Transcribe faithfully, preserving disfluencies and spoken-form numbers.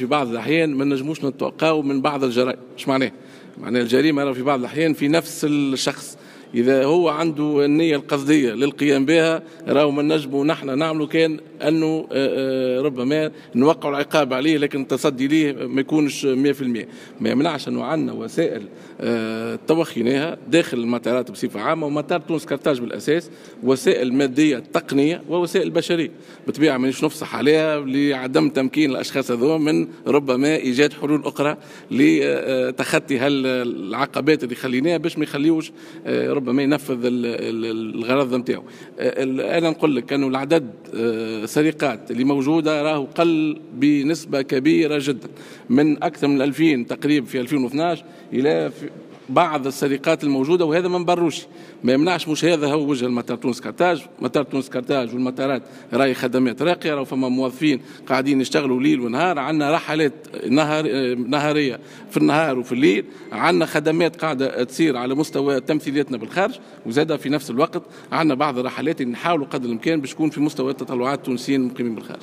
في بعض الأحيان ما نجموش نتوقعوا من بعض الجرائم. ايش معناه؟ معناه الجريمة راه في بعض الأحيان في نفس الشخص، إذا هو عنده النية القصدية للقيام بها راهو ما نجموا نحن نعملوا كان أنه ربما نوقع العقاب عليه، لكن التصدي ليه ما يكونش مئة في المئة. ما يمنعش أنه عندنا وسائل توخيناها داخل المطارات بصفة عامة، ومطار تونس كارتاج بالأساس وسائل مادية تقنية ووسائل بشرية بالطبيعة مانيش نفصح عليها لعدم تمكين الأشخاص هذو من ربما إيجاد حلول أخرى لتخطي هالعقبات اللي خليناها باش ما يخليوش ربما ينفذ الغرض نتاعو. انا نقول لك انه العدد السرقات اللي موجوده راهو قل بنسبه كبيره جدا، من اكثر من ألفين تقريبا في ألفين واثناش الى بعض السرقات الموجوده، وهذا ما نبروش. ما يمنعش مش هذا هو وجه المطار تونس كارتاج. مطار تونس كارتاج والمطارات راهي خدمات راقيه، راهو فما موظفين قاعدين يشتغلوا ليل ونهار، عندنا رحلات نهار نهاريه في النهار وفي الليل، عندنا خدمات قاعده تصير على مستوى تمثيليتنا بالخارج، وزاد في نفس الوقت عندنا بعض الرحلات اللي نحاولوا قدر الامكان باش تكون في مستوى التطلعات التونسيين المقيمين بالخارج.